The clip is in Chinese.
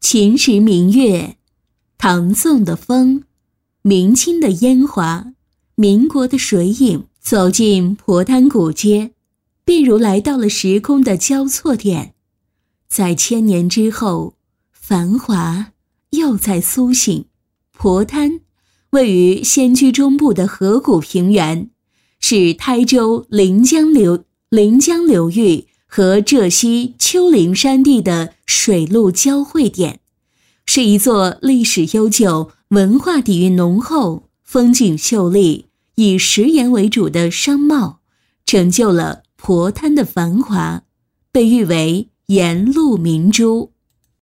秦时明月，唐宋的风，明清的烟华，民国的水影，走进婆滩古街，便如来到了时空的交错点。在千年之后，繁华又在苏醒。婆滩位于仙居中部的河谷平原，是台州临江流域和浙西丘陵山地的水陆交汇点，是一座历史悠久、文化底蕴浓厚、风景秀丽、以食盐为主的商贸，成就了婆滩的繁华，被誉为沿路明珠。